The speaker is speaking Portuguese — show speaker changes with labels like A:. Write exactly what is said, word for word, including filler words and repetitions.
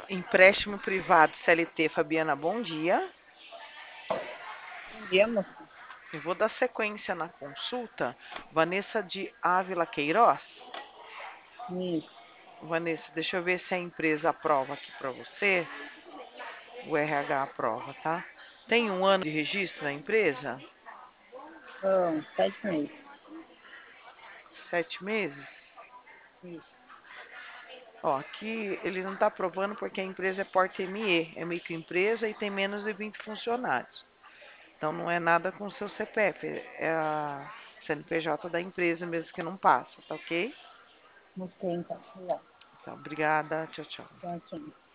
A: Empréstimo privado C L T, Fabiana, bom dia.
B: Bom dia, moça.
A: Eu vou dar sequência na consulta. Vanessa de Ávila Queiroz.
B: Isso,
A: Vanessa, deixa eu ver se a empresa aprova aqui para você. O R H aprova, tá? Tem um ano de registro na empresa?
B: são sete meses.
A: Sete meses?
B: Isso,
A: Ó, aqui ele não está aprovando porque a empresa é porte M E, é microempresa e tem menos de vinte funcionários. Então não é nada com o seu C P F, é a C N P J da empresa mesmo que não passa, tá ok?
B: ok, então. Obrigada.
A: Então, obrigada, tchau, tchau.
B: Tchau, tchau.